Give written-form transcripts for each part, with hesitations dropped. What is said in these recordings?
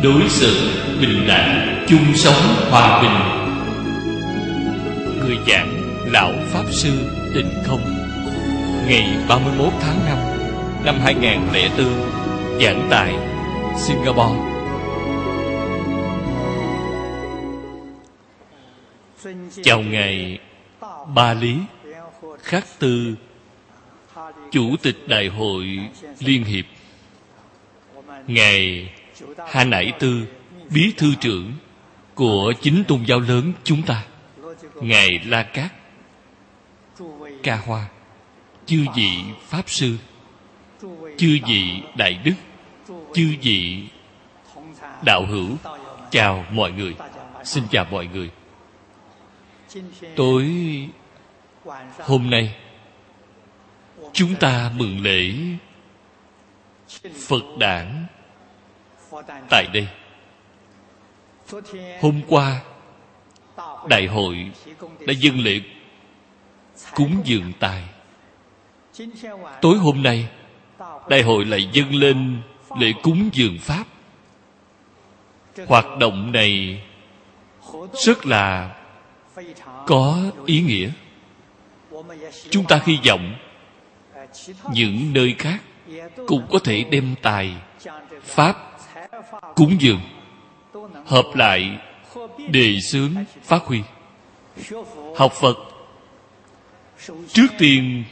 đối xử bình đẳng, chung sống hòa bình. Người giảng Lão Pháp Sư Tịnh Không, ngày 31 tháng 5 năm 2004, giảng tại Singapore. Chào Ngài Ba Lý Khắc Tư, Chủ tịch Đại hội Liên hiệp, Ngài Ha Nải Tư, Bí thư trưởng của chính tôn giáo lớn chúng ta, Ngài La Cát, Ca Hoa, chư vị Pháp Sư, chư vị Đại Đức, chư vị Đạo hữu, chào mọi người. Xin chào mọi người. Tối hôm nay chúng ta mừng lễ Phật đản tại đây. Hôm qua đại hội đã dâng lễ cúng dường tài. Tối hôm nay đại hội lại dâng lên lễ cúng dường pháp. Hoạt động này rất là có ý nghĩa. Chúng ta hy vọng những nơi khác cũng có thể đem tài pháp cúng dường, hợp lại đề xướng phát huy. Học Phật trước tiên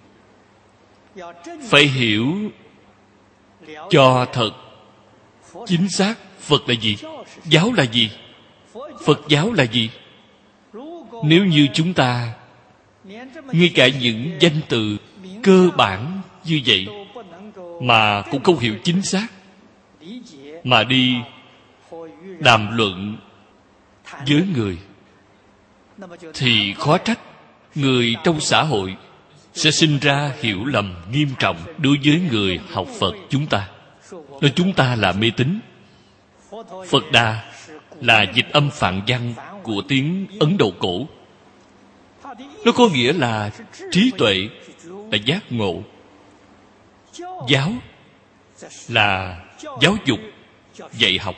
phải hiểu cho thật chính xác Phật là gì, giáo là gì, Phật giáo là gì. Nếu như chúng ta ngay cả những danh từ cơ bản như vậy mà cũng không hiểu chính xác, mà đi đàm luận với người, thì khó trách người trong xã hội sẽ sinh ra hiểu lầm nghiêm trọng đối với người học Phật chúng ta. Nói chúng ta là mê tín. Phật Đà là dịch âm Phạn văn của tiếng Ấn Độ cổ. Nó có nghĩa là trí tuệ, là giác ngộ. Giáo là giáo dục, dạy học.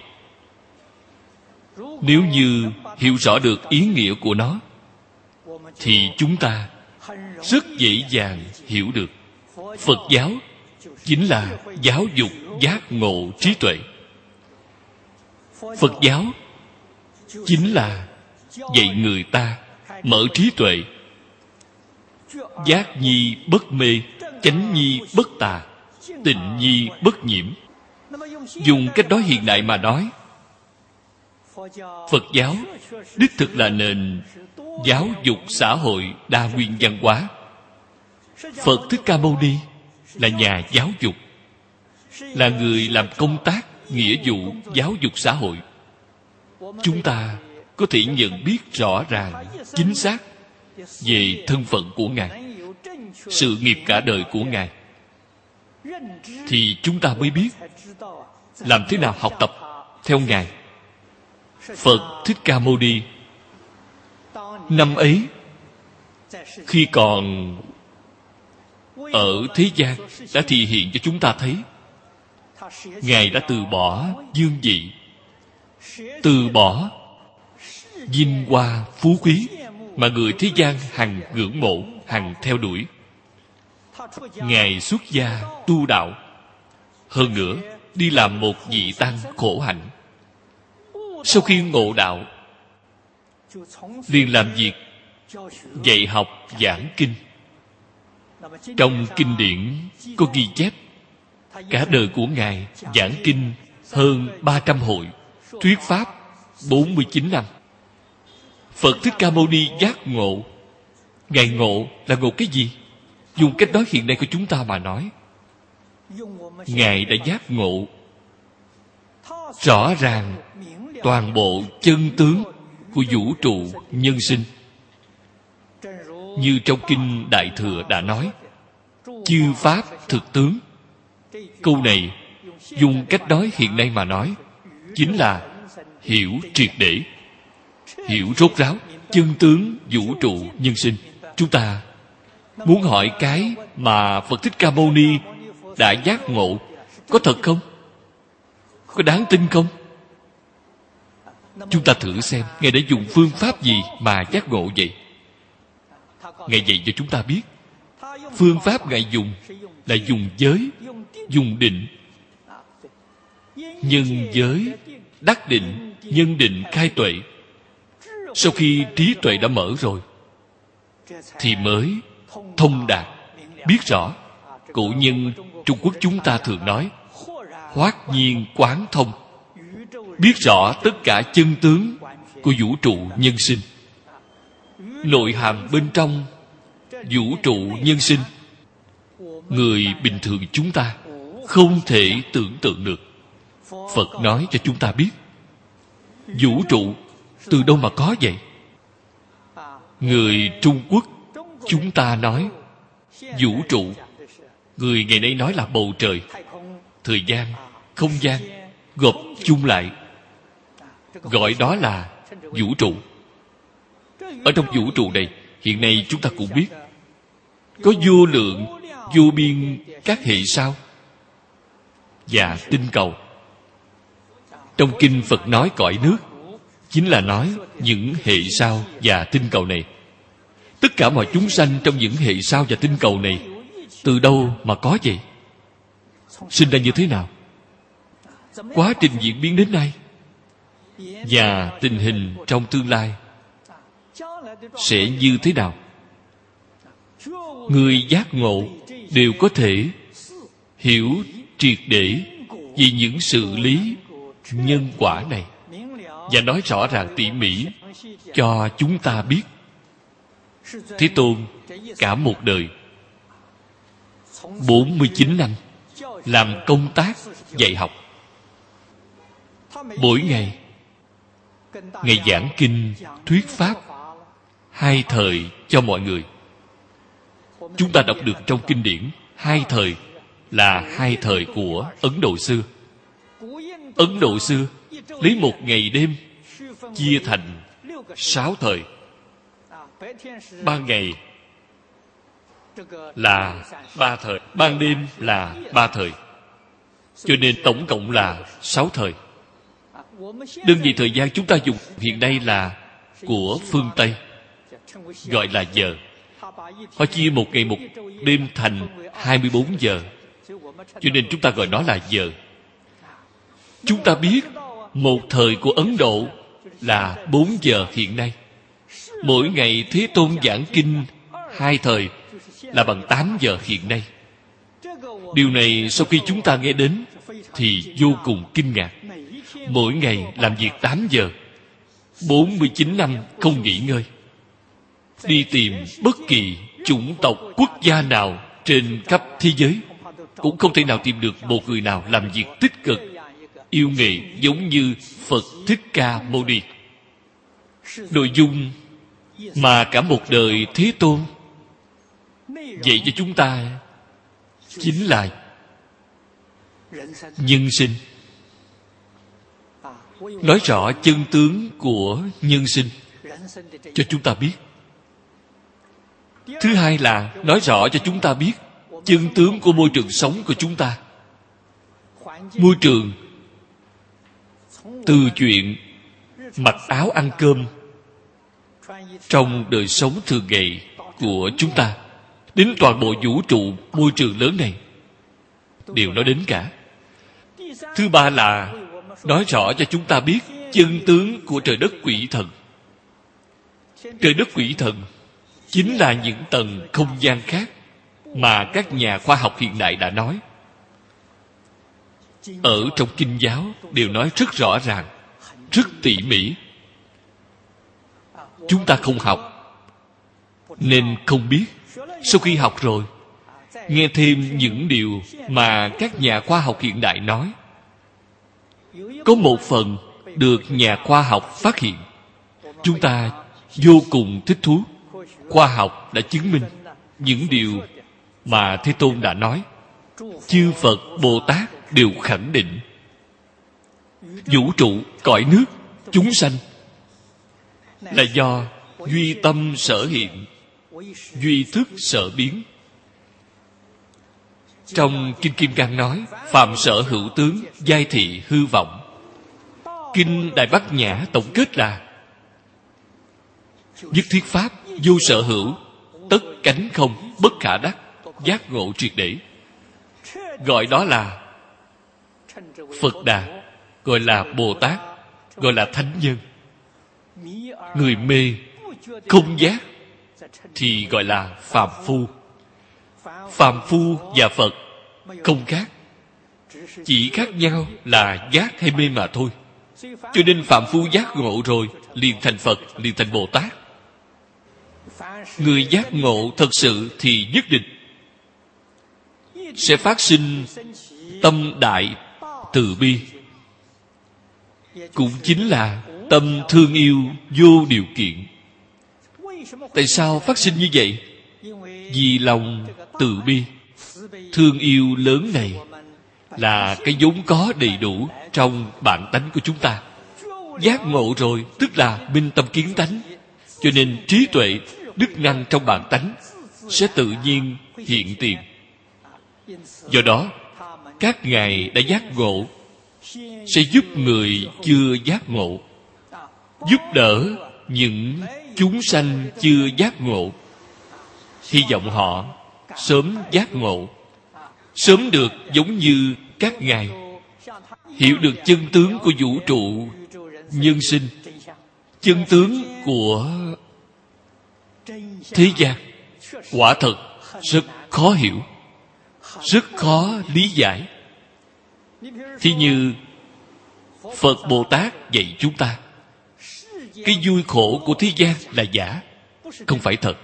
Nếu như hiểu rõ được ý nghĩa của nó, thì chúng ta rất dễ dàng hiểu được. Phật giáo chính là giáo dục giác ngộ trí tuệ. Phật giáo chính là dạy người ta mở trí tuệ, giác nhi bất mê, chánh nhi bất tà, tịnh nhi bất nhiễm. Dùng cách nói hiện đại mà nói, Phật giáo đích thực là nền giáo dục xã hội đa nguyên văn hóa. Phật Thích Ca Mâu Ni là nhà giáo dục, là người làm công tác nghĩa vụ giáo dục xã hội. Chúng ta có thể nhận biết rõ ràng chính xác về thân phận của Ngài, sự nghiệp cả đời của Ngài, thì chúng ta mới biết làm thế nào học tập theo Ngài. Phật Thích Ca Mâu Ni năm ấy, khi còn ở thế gian, đã thị hiện cho chúng ta thấy Ngài đã từ bỏ dương vị, từ bỏ vinh hoa phú quý mà người thế gian hằng ngưỡng mộ, hằng theo đuổi. Ngài xuất gia tu đạo, hơn nữa đi làm một vị tăng khổ hạnh. Sau khi ngộ đạo, liền làm việc dạy học giảng kinh. Trong kinh điển có ghi chép cả đời của Ngài giảng kinh hơn 300 hội, thuyết pháp 49 năm. Phật Thích Ca Mâu Ni giác ngộ. Ngài ngộ là ngộ cái gì? Dùng cách nói hiện nay của chúng ta mà nói, Ngài đã giác ngộ rõ ràng toàn bộ chân tướng của vũ trụ nhân sinh. Như trong kinh Đại Thừa đã nói, chư pháp thực tướng. Câu này dùng cách nói hiện nay mà nói, chính là hiểu triệt để, hiểu rốt ráo chân tướng vũ trụ nhân sinh. Chúng ta muốn hỏi cái mà Phật Thích Ca Mâu Ni đã giác ngộ có thật không? Có đáng tin không? Chúng ta thử xem Ngài đã dùng phương pháp gì mà giác ngộ vậy? Ngài dạy cho chúng ta biết. Phương pháp Ngài dùng là dùng giới, dùng định. Nhân giới, đắc định, nhân định khai tuệ. Sau khi trí tuệ đã mở rồi thì mới thông đạt, biết rõ. Cổ nhân Trung Quốc chúng ta thường nói hoát nhiên quán thông, biết rõ tất cả chân tướng của vũ trụ nhân sinh. Nội hàm bên trong vũ trụ nhân sinh, người bình thường chúng ta không thể tưởng tượng được. Phật nói cho chúng ta biết. Vũ trụ từ đâu mà có vậy? Người Trung Quốc chúng ta nói vũ trụ, người ngày nay nói là bầu trời, thời gian, không gian gộp chung lại, gọi đó là vũ trụ. Ở trong vũ trụ này, hiện nay chúng ta cũng biết có vô lượng, vô biên các hệ sao và tinh cầu. Trong kinh Phật nói cõi nước, chính là nói những hệ sao và tinh cầu này. Tất cả mọi chúng sanh trong những hệ sao và tinh cầu này từ đâu mà có vậy? Sinh ra như thế nào? Quá trình diễn biến đến nay và tình hình trong tương lai sẽ như thế nào? Người giác ngộ đều có thể hiểu triệt để về những sự lý nhân quả này và nói rõ ràng tỉ mỉ cho chúng ta biết. Thế Tôn cả một đời 49 năm làm công tác dạy học. Mỗi ngày Ngài giảng kinh thuyết pháp 2 thời cho mọi người. Chúng ta đọc được trong kinh điển 2 thời là 2 thời của Ấn Độ xưa. Ấn Độ xưa lấy 1 ngày đêm chia thành 6 thời. Ban ngày là 3 thời, ban đêm là 3 thời, cho nên tổng cộng là 6 thời. Đơn vị thời gian chúng ta dùng hiện nay là của phương Tây, gọi là giờ. Họ chia 1 ngày 1 đêm thành 24 giờ, cho nên chúng ta gọi nó là giờ. Chúng ta biết 1 thời của Ấn Độ là 4 giờ hiện nay. Mỗi ngày Thế Tôn giảng kinh 2 thời là bằng 8 giờ hiện nay. Điều này sau khi chúng ta nghe đến thì vô cùng kinh ngạc. Mỗi ngày làm việc 8 giờ, 49 năm không nghỉ ngơi. Đi tìm bất kỳ chủng tộc quốc gia nào trên khắp thế giới cũng không thể nào tìm được một người nào làm việc tích cực, yêu nghệ giống như Phật Thích Ca Mâu Ni. Nội dung mà cả một đời Thế Tôn dạy cho chúng ta chính là nhân sinh. Nói rõ chân tướng của nhân sinh cho chúng ta biết. Thứ hai là nói rõ cho chúng ta biết chân tướng của môi trường sống của chúng ta. Môi trường từ chuyện mặc áo ăn cơm trong đời sống thường ngày của chúng ta đến toàn bộ vũ trụ môi trường lớn này đều nói đến cả. Thứ ba là nói rõ cho chúng ta biết chân tướng của trời đất quỷ thần. Trời đất quỷ thần chính là những tầng không gian khác mà các nhà khoa học hiện đại đã nói. Ở trong kinh giáo đều nói rất rõ ràng, rất tỉ mỉ. Chúng ta không học nên không biết. Sau khi học rồi, nghe thêm những điều mà các nhà khoa học hiện đại nói, có một phần được nhà khoa học phát hiện, chúng ta vô cùng thích thú. Khoa học đã chứng minh những điều mà Thế Tôn đã nói. Chư Phật Bồ Tát đều khẳng định vũ trụ, cõi nước, chúng sanh là do duy tâm sở hiện, duy thức sở biến. Trong Kinh Kim Cang nói: phàm sở hữu tướng, giai thị hư vọng. Kinh Đại Bát Nhã tổng kết là nhất thiết pháp, vô sở hữu, tất cánh không, bất khả đắc, giác ngộ triệt để. Gọi đó là Phật Đà, gọi là Bồ Tát, gọi là Thánh Nhân. Người mê không giác thì gọi là phàm phu. Phàm phu và Phật không khác, chỉ khác nhau là giác hay mê mà thôi. Cho nên phàm phu giác ngộ rồi liền thành Phật, liền thành Bồ Tát. Người giác ngộ thật sự thì nhất định sẽ phát sinh tâm đại từ bi, cũng chính là tâm thương yêu vô điều kiện. Tại sao phát sinh như vậy? Vì lòng từ bi, thương yêu lớn này là cái vốn có đầy đủ trong bản tánh của chúng ta. Giác ngộ rồi tức là minh tâm kiến tánh, cho nên trí tuệ, đức năng trong bản tánh sẽ tự nhiên hiện tiền. Do đó các ngài đã giác ngộ sẽ giúp người chưa giác ngộ, giúp đỡ những chúng sanh chưa giác ngộ. Hy vọng họ sớm giác ngộ, sớm được giống như các ngài, hiểu được chân tướng của vũ trụ nhân sinh, chân tướng của thế gian. Quả thật rất khó hiểu, rất khó lý giải. Thì như Phật Bồ Tát dạy chúng ta, cái vui khổ của thế gian là giả, không phải thật.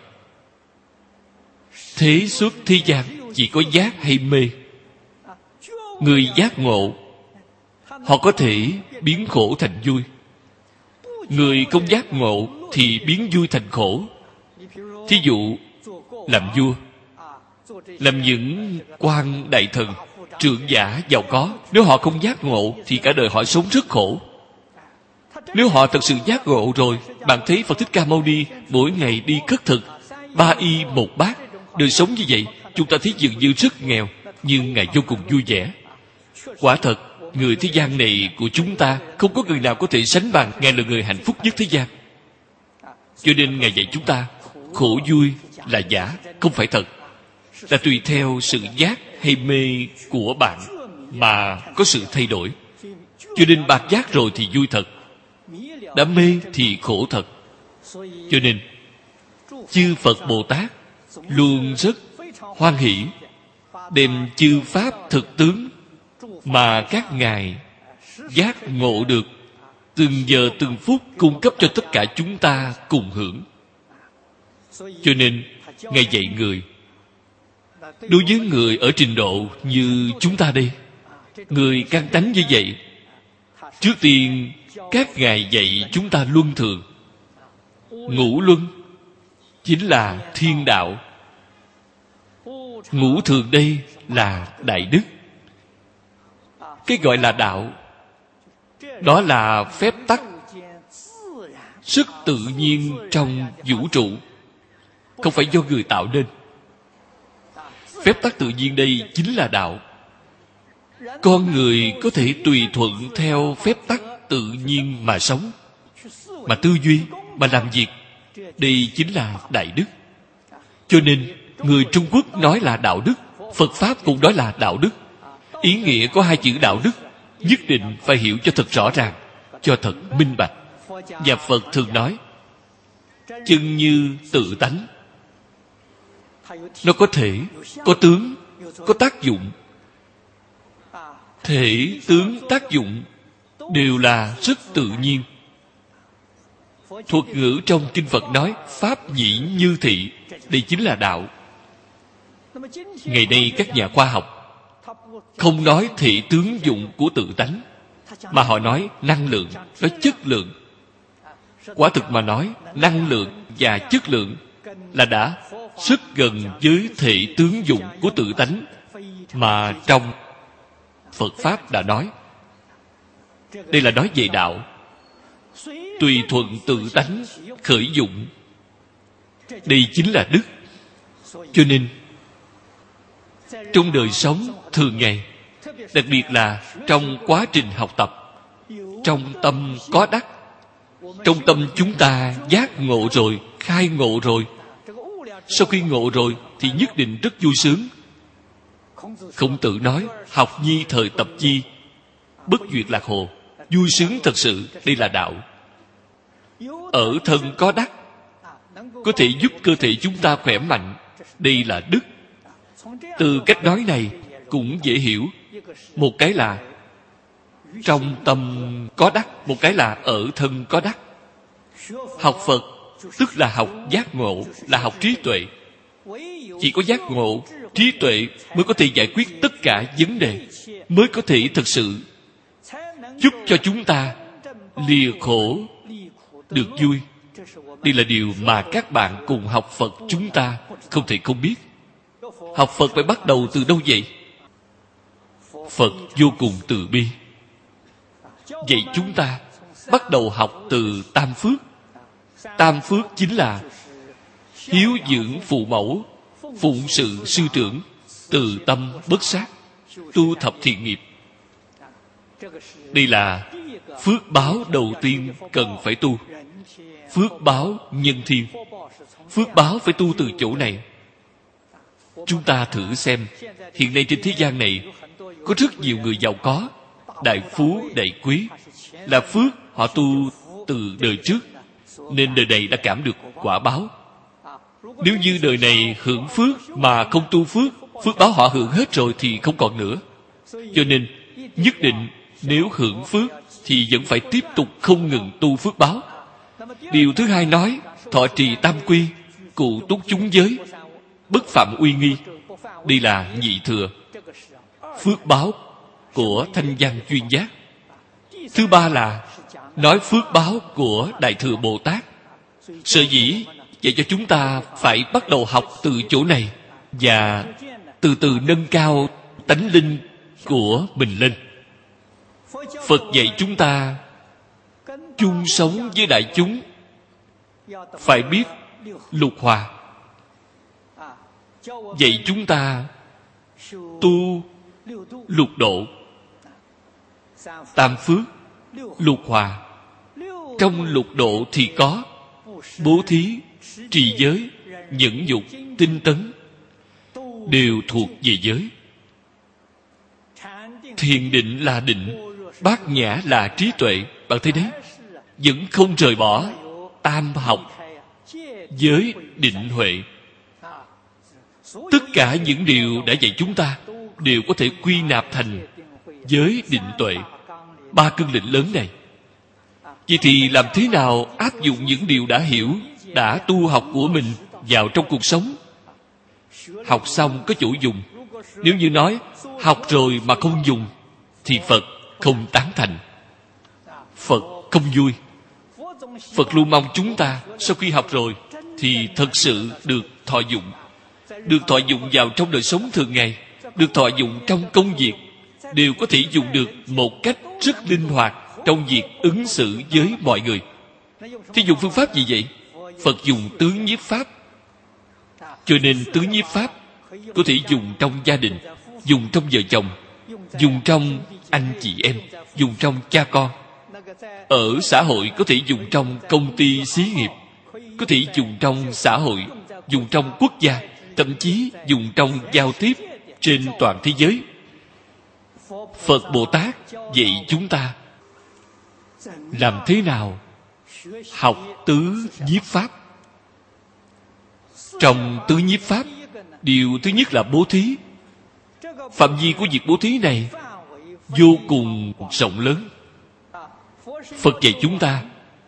Thế xuất thế gian chỉ có giác hay mê. Người giác ngộ, họ có thể biến khổ thành vui. Người không giác ngộ thì biến vui thành khổ. Thí dụ làm vua, làm những quan đại thần, trưởng giả giàu có, nếu họ không giác ngộ thì cả đời họ sống rất khổ. Nếu họ thật sự giác ngộ rồi, bạn thấy Phật Thích Ca Mâu Ni mỗi ngày đi khất thực 3 y 1 bát, đời sống như vậy, chúng ta thấy dường như rất nghèo, nhưng ngài vô cùng vui vẻ. Quả thật, người thế gian này của chúng ta không có người nào có thể sánh bằng ngài là người hạnh phúc nhất thế gian. Cho nên ngài dạy chúng ta, khổ vui là giả, không phải thật, là tùy theo sự giác hay mê của bạn mà có sự thay đổi. Cho nên bạc giác rồi thì vui thật, đã mê thì khổ thật. Cho nên chư Phật Bồ Tát luôn rất hoan hỷ đem chư pháp thực tướng mà các ngài giác ngộ được, từng giờ từng phút cung cấp cho tất cả chúng ta cùng hưởng. Cho nên ngài dạy người, đối với người ở trình độ như chúng ta đây, người căn tánh như vậy, trước tiên các ngài dạy chúng ta luân thường. Ngũ luân chính là thiên đạo, ngũ thường đây là đại đức. Cái gọi là đạo, đó là phép tắc rất tự nhiên trong vũ trụ, không phải do người tạo nên. Phép tắc tự nhiên đây chính là đạo. Con người có thể tùy thuận theo phép tắc tự nhiên mà sống, mà tư duy, mà làm việc. Đây chính là đại đức. Cho nên người Trung Quốc nói là đạo đức, Phật Pháp cũng nói là đạo đức. Ý nghĩa có hai chữ đạo đức nhất định phải hiểu cho thật rõ ràng, cho thật minh bạch. Và Phật thường nói, chân như tự tánh. Nó có thể, có tướng, có tác dụng. Thể, tướng, tác dụng đều là rất tự nhiên. Thuật ngữ trong Kinh Phật nói pháp nhĩ như thị, đây chính là đạo. Ngày nay các nhà khoa học không nói thị tướng dụng của tự tánh, mà họ nói năng lượng, nói chất lượng. Quả thực mà nói, năng lượng và chất lượng là đã rất gần với thể tướng dụng của tự tánh mà trong Phật Pháp đã nói. Đây là nói về đạo, tùy thuận tự tánh khởi dụng. Đây chính là đức. Cho nên trong đời sống thường ngày, đặc biệt là trong quá trình học tập, trong tâm có đắc. Trong tâm chúng ta giác ngộ rồi, khai ngộ rồi. Sau khi ngộ rồi thì nhất định rất vui sướng. Khổng Tử nói, học nhi thời tập chi, bất duyệt lạc hồ. Vui sướng thật sự, đây là đạo. Ở thân có đắc, có thể giúp cơ thể chúng ta khỏe mạnh, đây là đức. Từ cách nói này cũng dễ hiểu. Một cái là trong tâm có đắc, một cái là ở thân có đắc. Học Phật tức là học giác ngộ, là học trí tuệ. Chỉ có giác ngộ, trí tuệ mới có thể giải quyết tất cả vấn đề, mới có thể thực sự giúp cho chúng ta lìa khổ được vui. Đây là điều mà các bạn cùng học Phật chúng ta không thể không biết. Học Phật phải bắt đầu từ đâu vậy? Phật vô cùng từ bi. Vậy chúng ta bắt đầu học từ tam phước. Tam phước chính là hiếu dưỡng phụ mẫu, phụng sự sư trưởng, từ tâm bất sát, tu thập thiện nghiệp. Đây là phước báo đầu tiên cần phải tu. Phước báo nhân thiên. Phước báo phải tu từ chỗ này. Chúng ta thử xem, hiện nay trên thế gian này có rất nhiều người giàu có, đại phú, đại quý. Là phước họ tu từ đời trước, nên đời này đã cảm được quả báo. Nếu như đời này hưởng phước mà không tu phước, phước báo họ hưởng hết rồi thì không còn nữa. Cho nên nhất định nếu hưởng phước thì vẫn phải tiếp tục không ngừng tu phước báo. Điều thứ hai nói, thọ trì tam quy, cụ túc chúng giới, bất phạm uy nghi. Đây là nhị thừa, phước báo của thanh văn chuyên giác. Thứ ba là nói phước báo của Đại Thừa Bồ Tát. Sở dĩ dạy cho chúng ta phải bắt đầu học từ chỗ này và từ từ nâng cao tánh linh của mình lên. Phật dạy chúng ta chung sống với đại chúng phải biết lục hòa. Dạy chúng ta tu lục độ, tam phước, lục hòa. Trong lục độ thì có bố thí, trì giới, nhẫn nhục, tinh tấn, đều thuộc về giới. Thiền định là định, bát nhã là trí tuệ. Bạn thấy đấy, vẫn không rời bỏ tam học, giới, định, huệ. Tất cả những điều đã dạy chúng ta đều có thể quy nạp thành giới, định, tuệ, ba cương lĩnh lớn này. Vậy thì làm thế nào áp dụng những điều đã hiểu, đã tu học của mình vào trong cuộc sống? Học xong có chỗ dùng. Nếu như nói học rồi mà không dùng thì Phật không tán thành, Phật không vui. Phật luôn mong chúng ta sau khi học rồi thì thật sự được thọ dụng, được thọ dụng vào trong đời sống thường ngày, được thọ dụng trong công việc, đều có thể dùng được một cách rất linh hoạt trong việc ứng xử với mọi người. Thì dùng phương pháp gì vậy? Phật dùng tứ nhiếp pháp. Cho nên tứ nhiếp pháp có thể dùng trong gia đình, dùng trong vợ chồng, dùng trong anh chị em, dùng trong cha con. Ở xã hội có thể dùng trong công ty xí nghiệp, có thể dùng trong xã hội, dùng trong quốc gia, thậm chí dùng trong giao tiếp trên toàn thế giới. Phật Bồ Tát dạy chúng ta làm thế nào học tứ nhiếp pháp. Trong tứ nhiếp pháp, điều thứ nhất là bố thí. Phạm vi của việc bố thí này vô cùng rộng lớn. Phật dạy chúng ta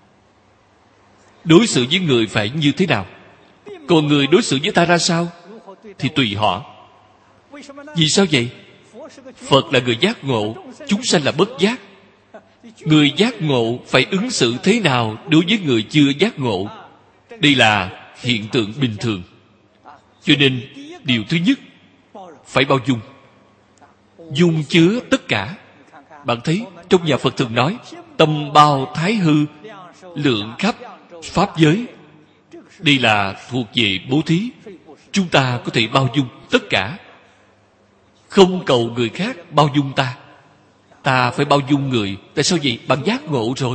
đối xử với người phải như thế nào, còn người đối xử với ta ra sao thì tùy họ. Vì sao vậy? Phật là người giác ngộ, chúng sanh là bất giác. Người giác ngộ phải ứng xử thế nào đối với người chưa giác ngộ? Đây là hiện tượng bình thường. Cho nên điều thứ nhất phải bao dung, dung chứa tất cả. Bạn thấy trong nhà Phật thường nói tâm bao thái hư, lượng khắp pháp giới. Đây là thuộc về bố thí. Chúng ta có thể bao dung tất cả, không cầu người khác bao dung ta. Ta phải bao dung người. Tại sao vậy? Bạn giác ngộ rồi.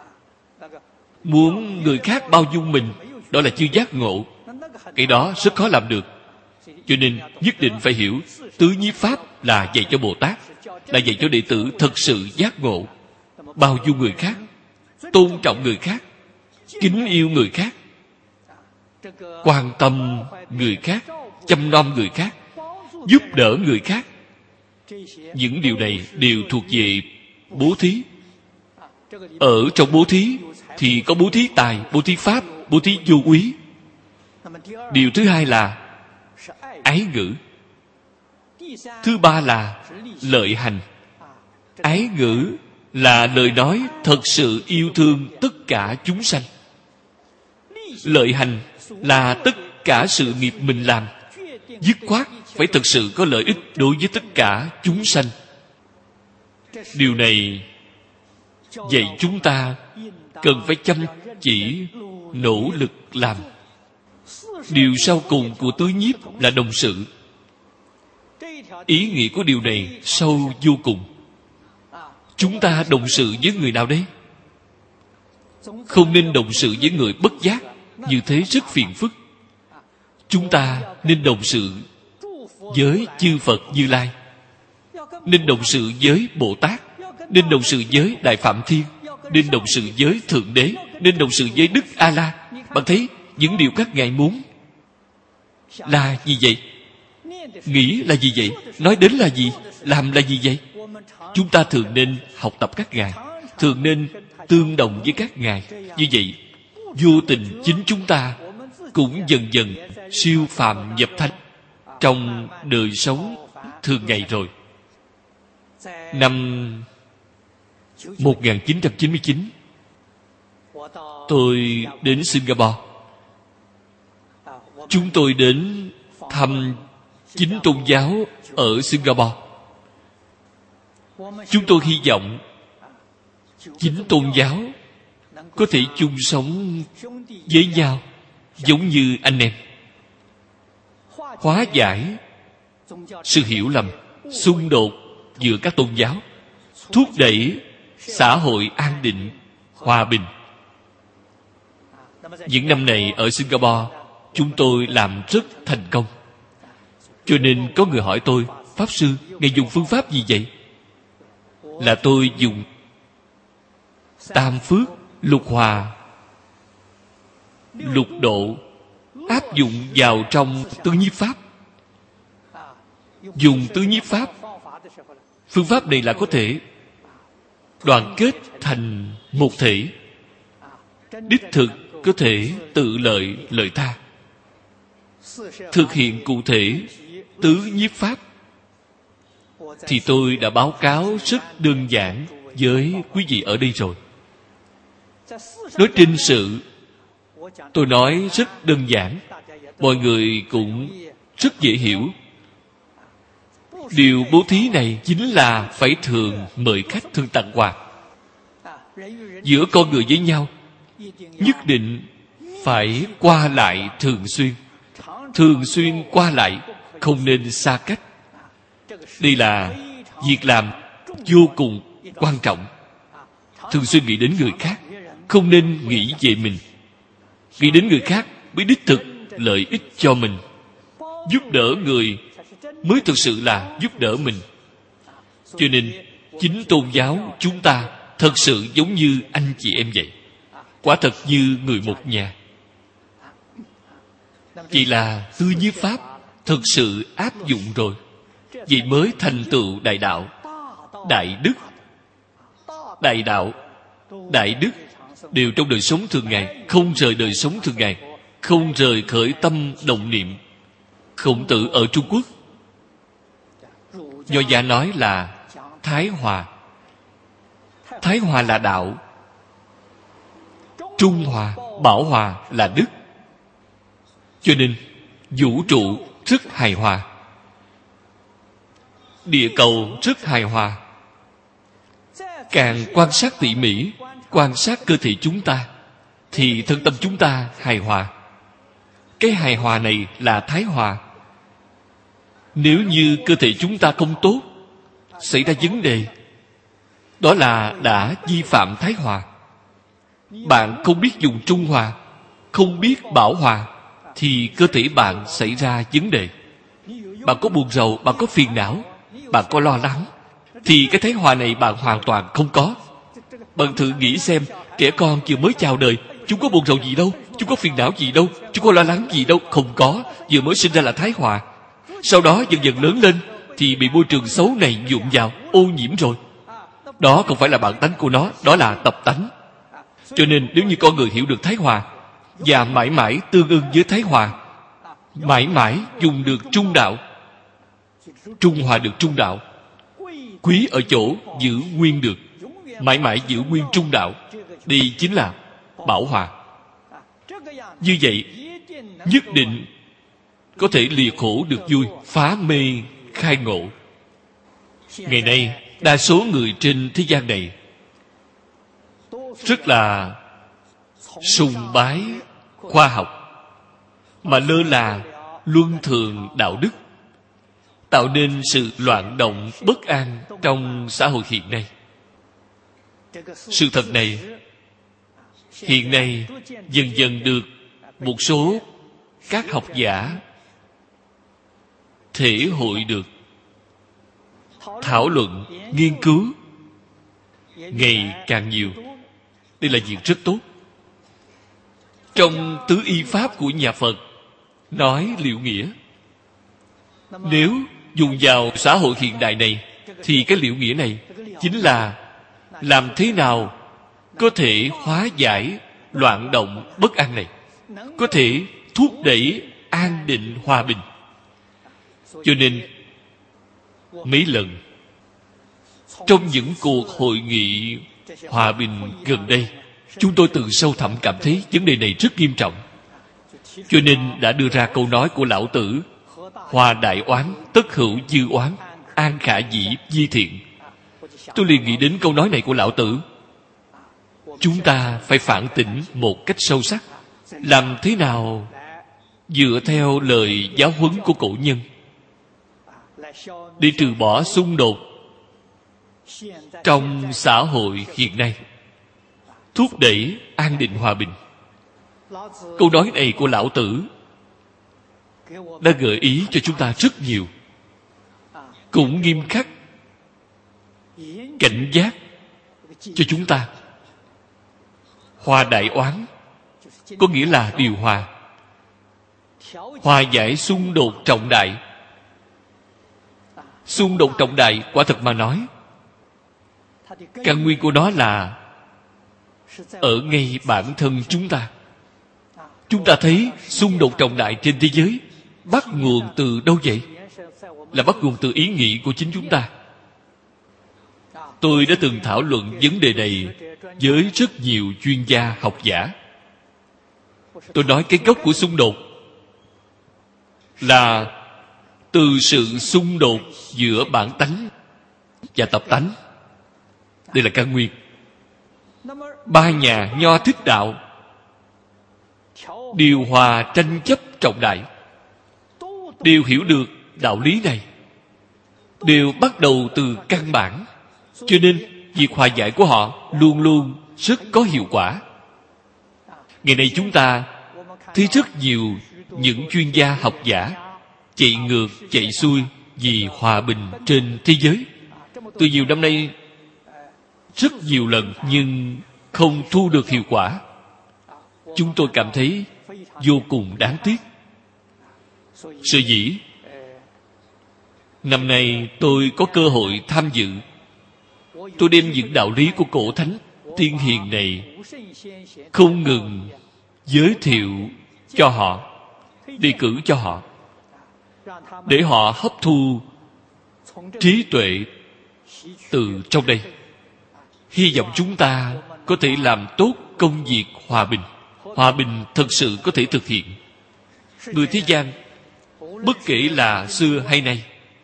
Muốn người khác bao dung mình, đó là chưa giác ngộ. Cái đó rất khó làm được. Cho nên nhất định phải hiểu tứ nhiếp pháp là dạy cho Bồ Tát, là dạy cho đệ tử thật sự giác ngộ, bao dung người khác, tôn trọng người khác, kính yêu người khác, quan tâm người khác, chăm nom người khác, giúp đỡ người khác. Những điều này đều thuộc về bố thí. Ở trong bố thí thì có bố thí tài, bố thí pháp, bố thí vô úy. Điều thứ hai là ái ngữ. Thứ ba là lợi hành. Ái ngữ là lời nói thật sự yêu thương tất cả chúng sanh. Lợi hành là tất cả sự nghiệp mình làm dứt khoát phải thật sự có lợi ích đối với tất cả chúng sanh. Điều này dạy chúng ta cần phải chăm chỉ nỗ lực làm. Điều sau cùng của tứ nhiếp là đồng sự. Ý nghĩa của điều này sâu vô cùng. Chúng ta đồng sự với người nào đấy? Không nên đồng sự với người bất giác, như thế rất phiền phức. Chúng ta nên đồng sự với chư Phật Như Lai, nên đồng sự với Bồ Tát, nên đồng sự với Đại Phạm Thiên, nên đồng sự với Thượng Đế, nên đồng sự với Đức A La. Bạn thấy những điều các ngài muốn là gì vậy? Nghĩ là gì vậy? Nói đến là gì? Làm là gì vậy? Chúng ta thường nên học tập các ngài, thường nên tương đồng với các ngài. Như vậy vô tình chính chúng ta cũng dần dần siêu phàm nhập thánh trong đời sống thường ngày rồi. Năm 1999, tôi đến Singapore. Chúng tôi đến thăm chính tôn giáo ở Singapore. Chúng tôi hy vọng chính tôn giáo có thể chung sống với nhau giống như anh em, hóa giải sự hiểu lầm, xung đột giữa các tôn giáo, thúc đẩy xã hội an định, hòa bình. Những năm này ở Singapore, chúng tôi làm rất thành công. Cho nên có người hỏi tôi, Pháp Sư, ngài dùng phương pháp gì vậy? Là tôi dùng tam phước, lục hòa, lục độ áp dụng vào trong tứ nhiếp pháp. Dùng tứ nhiếp pháp, phương pháp này là có thể đoàn kết thành một thể, đích thực có thể tự lợi lợi tha. Thực hiện cụ thể tứ nhiếp pháp thì tôi đã báo cáo rất đơn giản với quý vị ở đây rồi. Nói trên sự, tôi nói rất đơn giản, mọi người cũng rất dễ hiểu. Điều bố thí này chính là phải thường mời khách, thường tặng quà. Giữa con người với nhau nhất định phải qua lại thường xuyên. Thường xuyên qua lại, không nên xa cách. Đây là việc làm vô cùng quan trọng. Thường xuyên nghĩ đến người khác, không nên nghĩ về mình. Nghĩ đến người khác mới đích thực lợi ích cho mình. Giúp đỡ người mới thực sự là giúp đỡ mình. Cho nên chính tôn giáo chúng ta thật sự giống như anh chị em vậy, quả thật như người một nhà. Chỉ là tứ nhiếp pháp thực sự áp dụng rồi, vậy mới thành tựu đại đạo, đại đức. Đại đạo, đại đức đều trong đời sống thường ngày, không rời đời sống thường ngày, không rời khởi tâm động niệm. Khổng Tử ở Trung Quốc, Nho gia nói là Thái Hòa. Thái Hòa là đạo, Trung Hòa, Bảo Hòa là đức. Cho nên vũ trụ rất hài hòa, địa cầu rất hài hòa. Càng quan sát tỉ mỉ, quan sát cơ thể chúng ta, thì thân tâm chúng ta hài hòa. Cái hài hòa này là Thái Hòa. Nếu như cơ thể chúng ta không tốt, xảy ra vấn đề, đó là đã vi phạm Thái Hòa. Bạn không biết dùng trung hòa, không biết bảo hòa, thì cơ thể bạn xảy ra vấn đề. Bạn có buồn rầu, bạn có phiền não, bạn có lo lắng, thì cái Thái Hòa này bạn hoàn toàn không có. Bạn thử nghĩ xem, trẻ con vừa mới chào đời, chúng có buồn rầu gì đâu, chúng có phiền não gì đâu, chúng có lo lắng gì đâu, không có. Vừa mới sinh ra là Thái Hòa. Sau đó dần dần lớn lên thì bị môi trường xấu này nhuộm vào, ô nhiễm rồi. Đó không phải là bản tánh của nó, đó là tập tánh. Cho nên nếu như con người hiểu được Thái Hòa và mãi mãi tương ưng với Thái Hòa, mãi mãi dùng được trung đạo, trung hòa được trung đạo, quý ở chỗ giữ nguyên được, mãi mãi giữ nguyên trung đạo, đây chính là bảo hòa. Như vậy nhất định có thể lìa khổ được vui, phá mê khai ngộ. Ngày nay đa số người trên thế gian này rất là sùng bái khoa học, mà lơ là luân thường đạo đức, tạo nên sự loạn động bất an trong xã hội hiện nay. Sự thật này hiện nay dần dần được một số các học giả thể hội được, thảo luận, nghiên cứu ngày càng nhiều. Đây là việc rất tốt. Trong tứ y pháp của nhà Phật nói liệu nghĩa. Nếu dùng vào xã hội hiện đại này, thì cái liệu nghĩa này chính là làm thế nào có thể hóa giải loạn động bất an này, có thể thúc đẩy an định hòa bình. Cho nên mấy lần trong những cuộc hội nghị hòa bình gần đây, chúng tôi từ sâu thẳm cảm thấy vấn đề này rất nghiêm trọng. Cho nên đã đưa ra câu nói của Lão Tử: hòa đại oán, tất hữu dư oán, an khả dĩ vi thiện. Tôi liền nghĩ đến câu nói này của Lão Tử. Chúng ta phải phản tỉnh một cách sâu sắc, làm thế nào dựa theo lời giáo huấn của cổ nhân để trừ bỏ xung đột trong xã hội hiện nay, thúc đẩy an định hòa bình. Câu nói này của Lão Tử đã gợi ý cho chúng ta rất nhiều, cũng nghiêm khắc cảnh giác cho chúng ta. Hòa đại oán có nghĩa là điều hòa, hòa giải xung đột trọng đại. Xung đột trọng đại quả thật mà nói, căn nguyên của nó là ở ngay bản thân chúng ta. Chúng ta thấy xung đột trọng đại trên thế giới bắt nguồn từ đâu vậy? Là bắt nguồn từ ý nghĩ của chính chúng ta. Tôi đã từng thảo luận vấn đề này với rất nhiều chuyên gia học giả. Tôi nói cái gốc của xung đột là từ sự xung đột giữa bản tánh và tập tánh. Đây là căn nguyên. Ba nhà Nho Thích Đạo điều hòa tranh chấp trọng đại, đều hiểu được đạo lý này, đều bắt đầu từ căn bản. Cho nên việc hòa giải của họ luôn luôn rất có hiệu quả. Ngày nay chúng ta thấy rất nhiều những chuyên gia học giả chạy ngược chạy xuôi vì hòa bình trên thế giới. Từ nhiều năm nay rất nhiều lần nhưng không thu được hiệu quả. Chúng tôi cảm thấy vô cùng đáng tiếc. Sở dĩ năm nay tôi có cơ hội tham dự, tôi đem những đạo lý của cổ thánh tiên hiền này không ngừng giới thiệu cho họ, đề cử cho họ, để họ hấp thu trí tuệ từ trong đây. Hy vọng chúng ta có thể làm tốt công việc hòa bình. Hòa bình thật sự có thể thực hiện. Người thế gian, bất kể là xưa hay nay,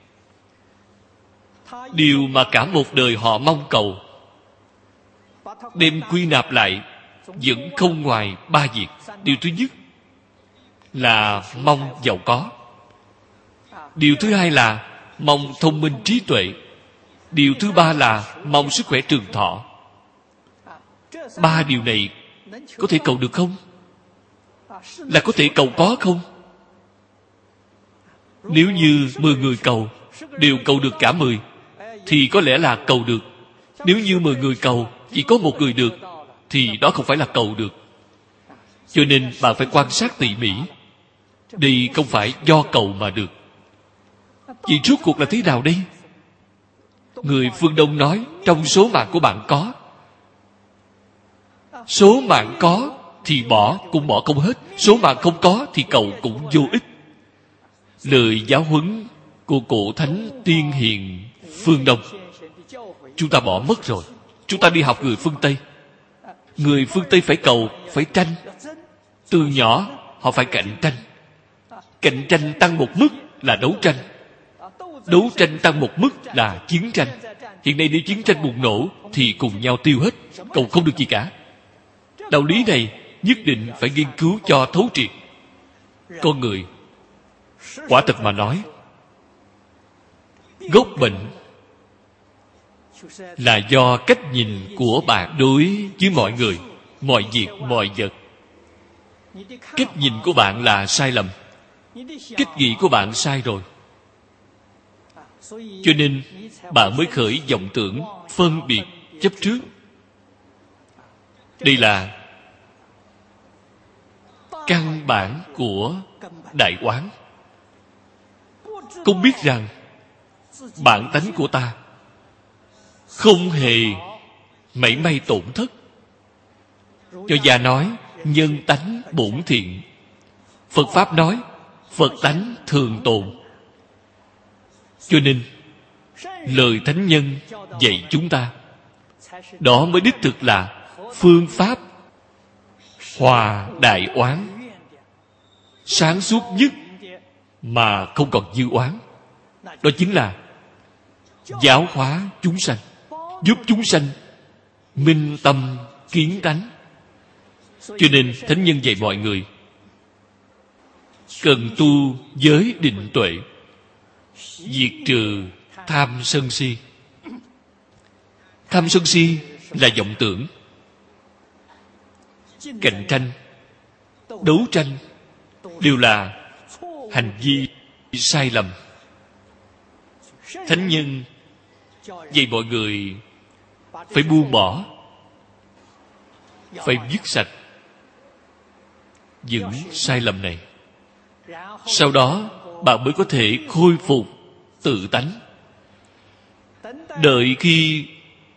điều mà cả một đời họ mong cầu, đem quy nạp lại vẫn không ngoài ba việc. Điều thứ nhất là mong giàu có. Điều thứ hai là mong thông minh trí tuệ. Điều thứ ba là mong sức khỏe trường thọ. Ba điều này có thể cầu được không? Là có thể cầu có không? Nếu như 10 người cầu đều cầu được cả 10 thì có lẽ là cầu được. Nếu như 10 người cầu chỉ có một người được thì đó không phải là cầu được. Cho nên bạn phải quan sát tỉ mỉ. Đây không phải do cầu mà được. Vậy rốt cuộc là thế nào đây? Người phương Đông nói trong số mạng của bạn có. Số mạng có thì bỏ cũng bỏ không hết. Số mạng không có thì cầu cũng vô ích. Lời giáo huấn của cổ thánh tiên hiền phương Đông chúng ta bỏ mất rồi. Chúng ta đi học người phương Tây. Người phương Tây phải cầu, phải tranh. Từ nhỏ họ phải cạnh tranh. Cạnh tranh tăng một mức là đấu tranh. Đấu tranh tăng một mức là chiến tranh. Hiện nay nếu chiến tranh bùng nổ thì cùng nhau tiêu hết, cầu không được gì cả. Đạo lý này nhất định phải nghiên cứu cho thấu triệt. Con người quả thật mà nói, gốc bệnh là do cách nhìn của bạn đối với mọi người, mọi việc, mọi vật. Cách nhìn của bạn là sai lầm. Cách nghĩ của bạn sai rồi. Cho nên bạn mới khởi vọng tưởng, phân biệt, chấp trước. Đây là căn bản của đại oán. Không biết rằng bản tánh của ta không hề mảy may tổn thất. Cho gia nói nhân tánh bổn thiện. Phật Pháp nói Phật tánh thường tồn. Cho nên lời thánh nhân dạy chúng ta, đó mới đích thực là phương pháp hòa đại oán, sáng suốt nhất mà không còn dư oán. Đó chính là giáo hóa chúng sanh, giúp chúng sanh minh tâm kiến tánh. Cho nên thánh nhân dạy mọi người cần tu giới định tuệ, diệt trừ tham sân si. Tham sân si là vọng tưởng. Cạnh tranh, đấu tranh đều là hành vi sai lầm. Thánh nhân dạy mọi người phải buông bỏ, phải dứt sạch những sai lầm này. Sau đó bạn mới có thể khôi phục tự tánh. Đợi khi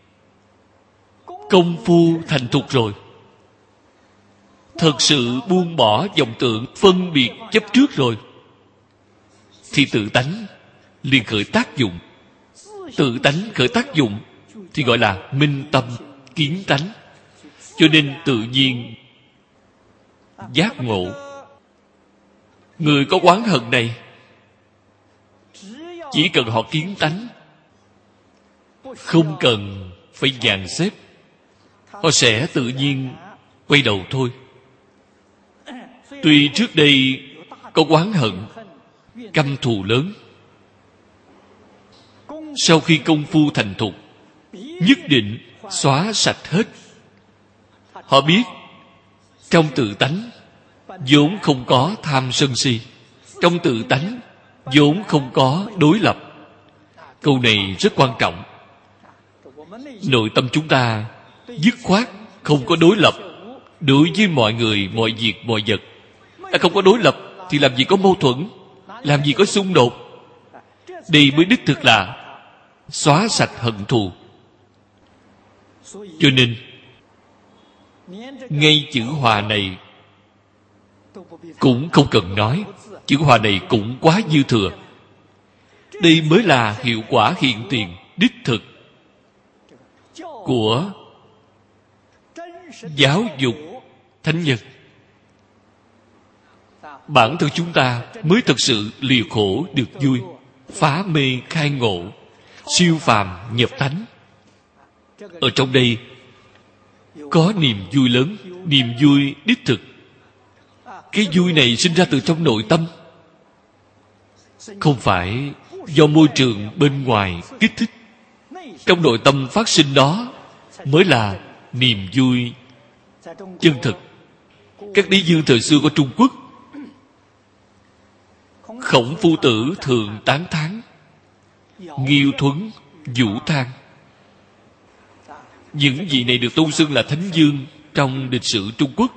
công phu thành thục rồi, thật sự buông bỏ vọng tưởng phân biệt chấp trước rồi, thì tự tánh liền khởi tác dụng. Tự tánh khởi tác dụng thì gọi là minh tâm kiến tánh. Cho nên tự nhiên giác ngộ. Người có oán hận này, chỉ cần họ kiến tánh, không cần phải dàn xếp, họ sẽ tự nhiên quay đầu thôi. Tuy trước đây có oán hận, căm thù lớn, sau khi công phu thành thục, nhất định xóa sạch hết. Họ biết trong tự tánh vốn không có tham sân si, trong tự tánh vốn không có đối lập. Câu này rất quan trọng. Nội tâm chúng ta dứt khoát không có đối lập đối với mọi người, mọi việc, mọi vật. Đã không có đối lập thì làm gì có mâu thuẫn, làm gì có xung đột. Đây mới đích thực là xóa sạch hận thù. Cho nên ngay chữ hòa này cũng không cần nói. Chữ hòa này cũng quá dư thừa. Đây mới là hiệu quả hiện tiền đích thực của giáo dục thánh nhân. Bản thân chúng ta mới thật sự lìa khổ được vui, phá mê khai ngộ, siêu phàm nhập thánh. Ở trong đây có niềm vui lớn, niềm vui đích thực. Cái vui này sinh ra từ trong nội tâm, không phải do môi trường bên ngoài kích thích. Trong nội tâm phát sinh đó mới là niềm vui chân thực. Các đế vương thời xưa của Trung Quốc, Khổng Phu Tử thường tán thán, Nghiêu Thuấn, Vũ Thang. Những vị này được tôn xưng là thánh vương trong lịch sử Trung Quốc.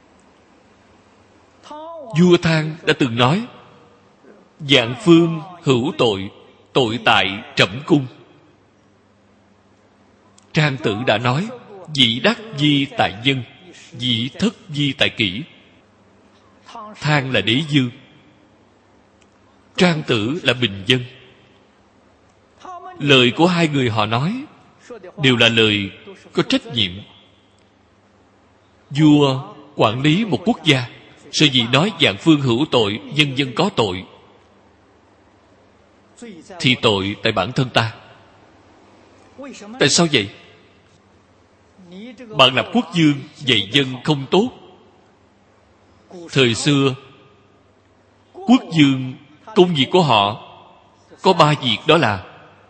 Vua Thang đã từng nói: Vạn phương hữu tội, tội tại trẫm cung. Trang Tử đã nói: Dĩ đắc di tại nhân, dĩ thất di tại kỷ. Thang là đế vương, Trang Tử là bình dân. Lời của hai người họ nói đều là lời có trách nhiệm. Vua quản lý một quốc gia, sở dĩ nói vạn phương hữu tội, nhân dân có tội, thì tội tại bản thân ta. Tại sao vậy? Bạn làm quốc vương dạy dân không tốt. Thời xưa, quốc vương công việc của họ có 3 việc, đó là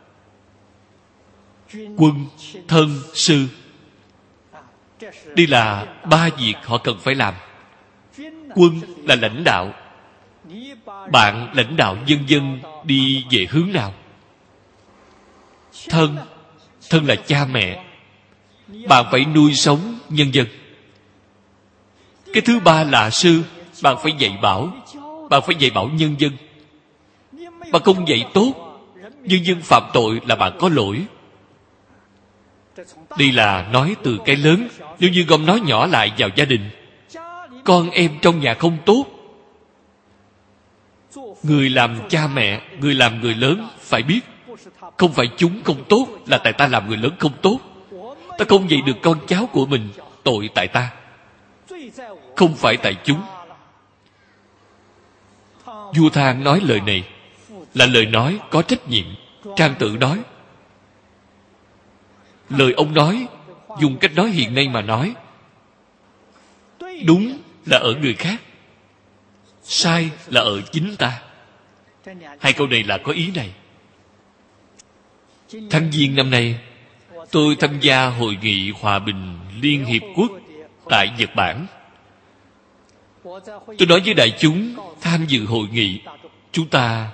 quân, thân, sư. Đây là 3 việc họ cần phải làm. Quân là lãnh đạo. Bạn lãnh đạo nhân dân đi về hướng nào? Thân là cha mẹ. Bạn phải nuôi sống nhân dân. Cái thứ 3 là sư. Bạn phải dạy bảo. Bạn phải dạy bảo nhân dân. Bạn không dạy tốt, nhân dân phạm tội là bạn có lỗi. Đây là nói từ cái lớn. Nếu như gom nói nhỏ lại vào gia đình, con em trong nhà không tốt, người làm cha mẹ, người làm người lớn phải biết, không phải chúng không tốt, là tại ta làm người lớn không tốt. Ta không dạy được con cháu của mình, tội tại ta, không phải tại chúng. Vua Thang nói lời này là lời nói có trách nhiệm. Trang Tử nói, lời ông nói, dùng cách nói hiện nay mà nói, đúng là ở người khác, sai là ở chính ta. Hai câu này là có ý này. Tháng Giêng năm nay, tôi tham gia hội nghị hòa bình Liên Hiệp Quốc tại Nhật Bản. Tôi nói với đại chúng tham dự hội nghị, chúng ta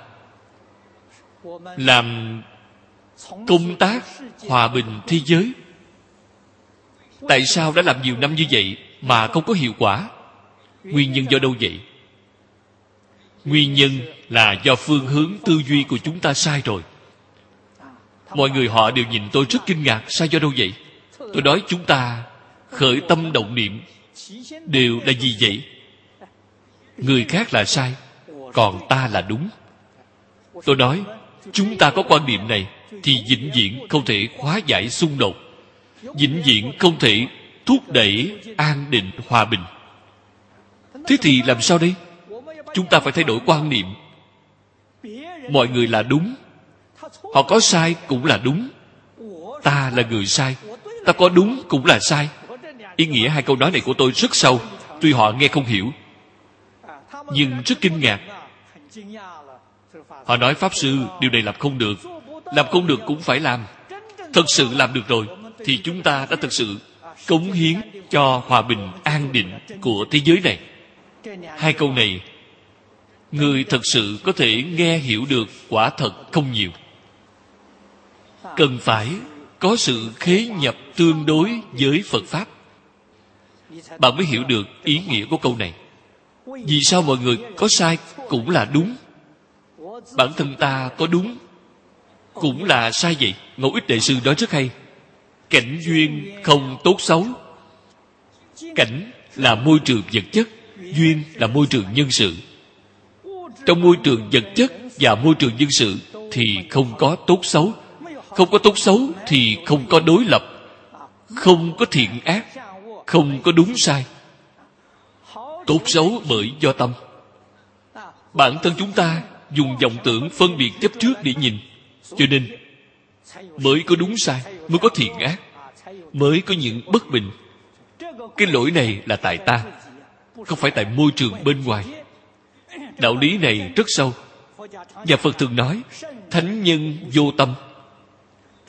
làm công tác hòa bình thế giới. Tại sao đã làm nhiều năm như vậy mà không có hiệu quả? Nguyên nhân do đâu vậy? Nguyên nhân là do phương hướng tư duy của chúng ta sai rồi. Mọi người họ đều nhìn tôi rất kinh ngạc. Sai do đâu vậy? Tôi nói chúng ta khởi tâm động niệm đều là gì vậy? Người khác là sai, còn ta là đúng. Tôi nói chúng ta có quan niệm này thì vĩnh viễn không thể hóa giải xung đột, vĩnh viễn không thể thúc đẩy an định hòa bình. Thế thì làm sao đây? Chúng ta phải thay đổi quan niệm. Mọi người là đúng, họ có sai cũng là đúng. Ta là người sai, ta có đúng cũng là sai. Ý nghĩa hai câu nói này của tôi rất sâu. Tuy họ nghe không hiểu, nhưng rất kinh ngạc. Họ nói Pháp Sư, điều này làm không được. Làm không được cũng phải làm. Thật sự làm được rồi thì chúng ta đã thực sự cống hiến cho hòa bình an định của thế giới này. Hai câu này, người thật sự có thể nghe hiểu được quả thật không nhiều. Cần phải có sự khế nhập tương đối với Phật Pháp, bạn mới hiểu được ý nghĩa của câu này. Vì sao mọi người có sai cũng là đúng, bản thân ta có đúng cũng là sai vậy? Ngẫu Ích Đại Sư nói rất hay. Cảnh duyên không tốt xấu. Cảnh là môi trường vật chất, duyên là môi trường nhân sự. Trong môi trường vật chất và môi trường nhân sự thì không có tốt xấu. Không có tốt xấu thì không có đối lập, không có thiện ác, không có đúng sai. Tốt xấu bởi do tâm. Bản thân chúng ta dùng vọng tưởng phân biệt chấp trước để nhìn, cho nên mới có đúng sai, mới có thiện ác, mới có những bất bình. Cái lỗi này là tại ta, không phải tại môi trường bên ngoài. Đạo lý này rất sâu. Và Phật thường nói thánh nhân vô tâm.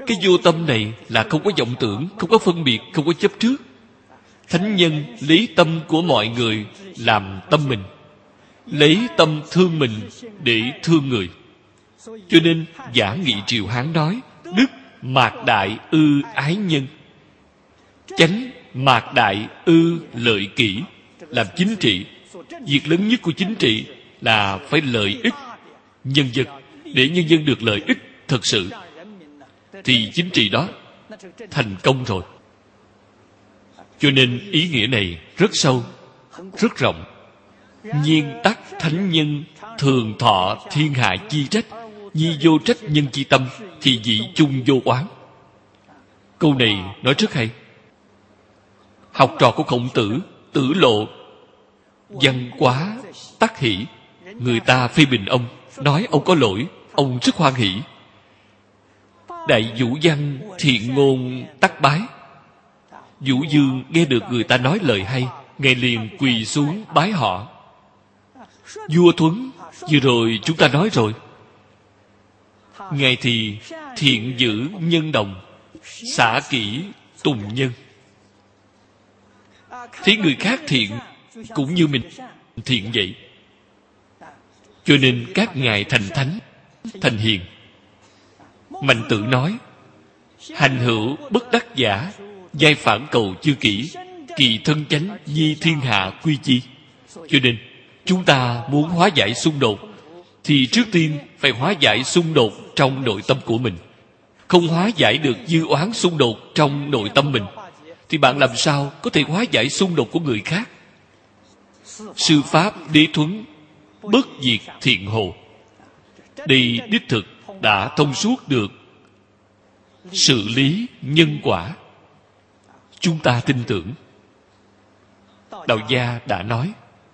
Cái vô tâm này là không có vọng tưởng, không có phân biệt, không có chấp trước. Thánh nhân lấy tâm của mọi người làm tâm mình, lấy tâm thương mình để thương người. Cho nên Giả Nghị Triều Hán nói: đức mạc đại ư ái nhân, chánh mạc đại ư lợi kỷ. Làm chính trị, việc lớn nhất của chính trị là phải lợi ích nhân dân. Để nhân dân được lợi ích thật sự, thì chính trị đó thành công rồi. Cho nên ý nghĩa này rất sâu, rất rộng. Nhiên tắc thánh nhân thường thọ thiên hạ chi trách, nhi vô trách nhân chi tâm, thì dị chung vô oán. Câu này nói rất hay. Học trò của Khổng Tử, Tử Lộ, văn quá tắc hỷ. Người ta phê bình ông, nói ông có lỗi, ông rất hoan hỷ. Đại vũ văn thiện ngôn tắc bái. Vũ Dương nghe được người ta nói lời hay, ngài liền quỳ xuống bái họ. Vua Thuấn vừa rồi chúng ta nói rồi, ngài thì thiện giữ nhân đồng, xả kỹ tùng nhân. Thấy người khác thiện cũng như mình thiện vậy. Cho nên các ngài thành thánh, thành hiền. Mạnh Tử nói: hành hữu bất đắc giả, giai phản cầu chư kỷ, kỳ thân chánh nhi thiên hạ quy chi. Cho nên chúng ta muốn hóa giải xung đột thì trước tiên phải hóa giải xung đột trong nội tâm của mình. Không hóa giải được dư oán xung đột trong nội tâm mình, thì bạn làm sao có thể hóa giải xung đột của người khác? Sư Pháp Đế Thuấn bất diệt thiện hồ. Đây đích thực đã thông suốt được xử lý nhân quả. Chúng ta tin tưởng. Đạo gia đã nói: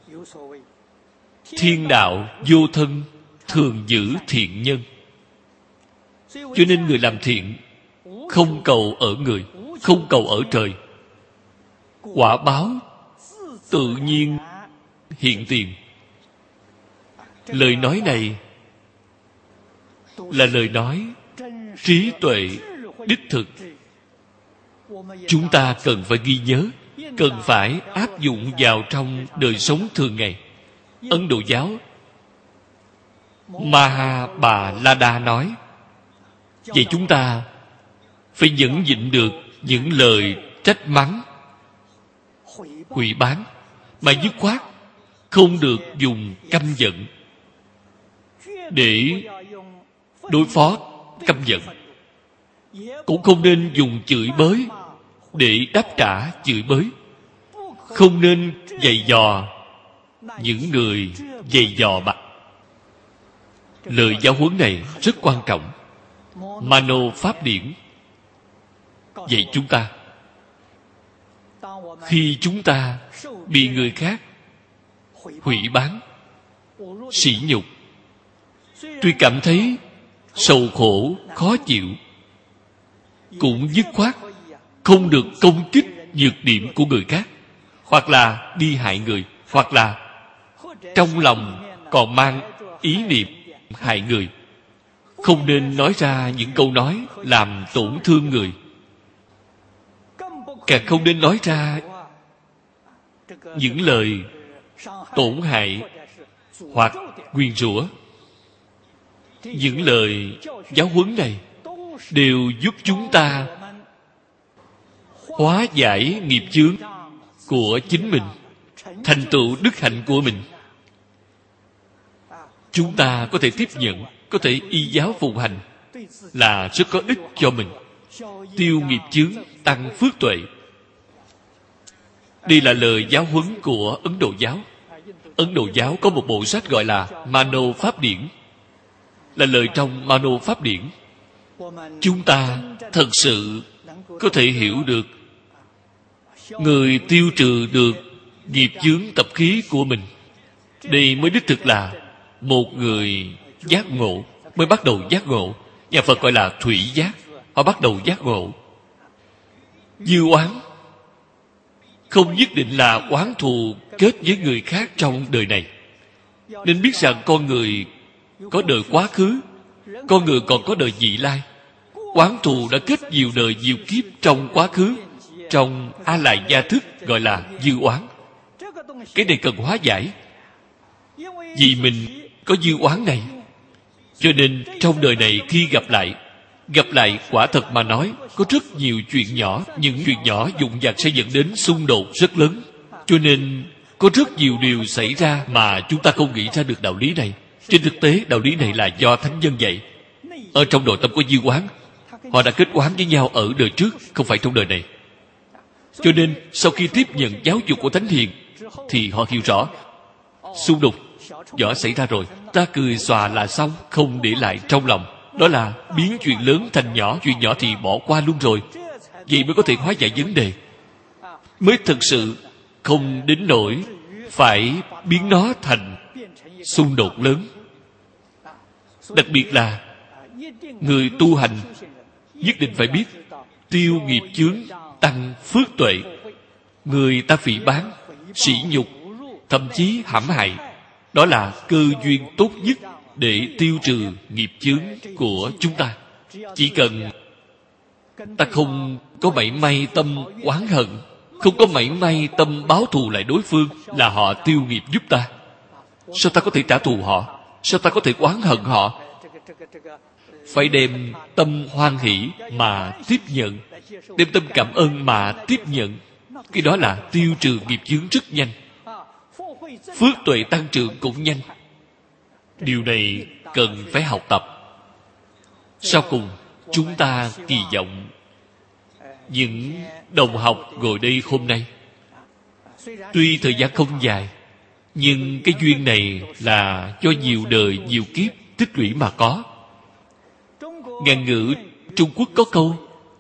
thiên đạo vô thân, thường giữ thiện nhân. Cho nên người làm thiện không cầu ở người, không cầu ở trời, quả báo tự nhiên hiện tiền. Lời nói này là lời nói trí tuệ đích thực. Chúng ta cần phải ghi nhớ, cần phải áp dụng vào trong đời sống thường ngày. Ấn Độ giáo Mahabharata nói: vậy chúng ta phải nhẫn nhịn được những lời trách mắng, hủy báng, mà dứt khoát không được dùng căm giận để đối phó căm giận, cũng không nên dùng chửi bới để đáp trả chửi bới. Không nên giày dò những người giày dò bạn. Lời giáo huấn này rất quan trọng. Mano Pháp Điển dạy chúng ta, khi chúng ta bị người khác hủy báng, sỉ nhục, tuy cảm thấy sầu khổ, khó chịu, cũng dứt khoát không được công kích nhược điểm của người khác, hoặc là đi hại người, hoặc là trong lòng còn mang ý niệm hại người. Không nên nói ra những câu nói làm tổn thương người, càng không nên nói ra những lời tổn hại hoặc nguyền rủa. Những lời giáo huấn này đều giúp chúng ta hóa giải nghiệp chướng của chính mình, thành tựu đức hạnh của mình. Chúng ta có thể tiếp nhận, có thể y giáo phụng hành, là rất có ích cho mình, tiêu nghiệp chướng, tăng phước tuệ. Đây là lời giáo huấn của Ấn Độ giáo. Ấn Độ giáo có một bộ sách gọi là Mano Pháp Điển, là lời trong Mano Pháp Điển. Chúng ta thật sự có thể hiểu được, người tiêu trừ được nghiệp chướng tập khí của mình. Đây mới đích thực là một người giác ngộ, mới bắt đầu giác ngộ. Nhà Phật gọi là thủy giác. Họ bắt đầu giác ngộ. Dư oán không nhất định là oán thù kết với người khác trong đời này. Nên biết rằng con người có đời quá khứ, con người còn có đời vị lai. Oán thù đã kết nhiều đời nhiều kiếp trong quá khứ, trong A Lại Gia thức gọi là dư oán. Cái này cần hóa giải. Vì mình có dư oán này, cho nên trong đời này khi gặp lại quả thật mà nói, có rất nhiều chuyện nhỏ. Những chuyện nhỏ vụn vặt sẽ dẫn đến xung đột rất lớn. Cho nên có rất nhiều điều xảy ra mà chúng ta không nghĩ ra được đạo lý này. Trên thực tế, đạo lý này là do thánh nhân dạy. Ở trong nội tâm có dư oán, họ đã kết oán với nhau ở đời trước, không phải trong đời này. Cho nên sau khi tiếp nhận giáo dục của thánh hiền thì họ hiểu rõ xung đột nhỏ xảy ra rồi, ta cười xòa là xong, không để lại trong lòng. Đó là biến chuyện lớn thành nhỏ, chuyện nhỏ thì bỏ qua luôn rồi. Vậy mới có thể hóa giải vấn đề, mới thực sự không đến nỗi phải biến nó thành xung đột lớn. Đặc biệt là người tu hành nhất định phải biết tiêu nghiệp chướng, tăng phước tuệ. Người ta phỉ báng, sỉ nhục, thậm chí hãm hại, đó là cơ duyên tốt nhất để tiêu trừ nghiệp chướng của chúng ta. Chỉ cần ta không có mảy may tâm oán hận, không có mảy may tâm báo thù lại đối phương, là họ tiêu nghiệp giúp ta. Sao ta có thể trả thù họ? Sao ta có thể oán hận họ? Phải đem tâm hoan hỷ mà tiếp nhận, đem tâm cảm ơn mà tiếp nhận. Cái đó là tiêu trừ nghiệp chướng rất nhanh, phước tuệ tăng trưởng cũng nhanh. Điều này cần phải học tập. Sau cùng, chúng ta kỳ vọng những đồng học ngồi đây hôm nay, tuy thời gian không dài, nhưng cái duyên này là do nhiều đời nhiều kiếp tích lũy mà có. Ngạn ngữ Trung Quốc có câu: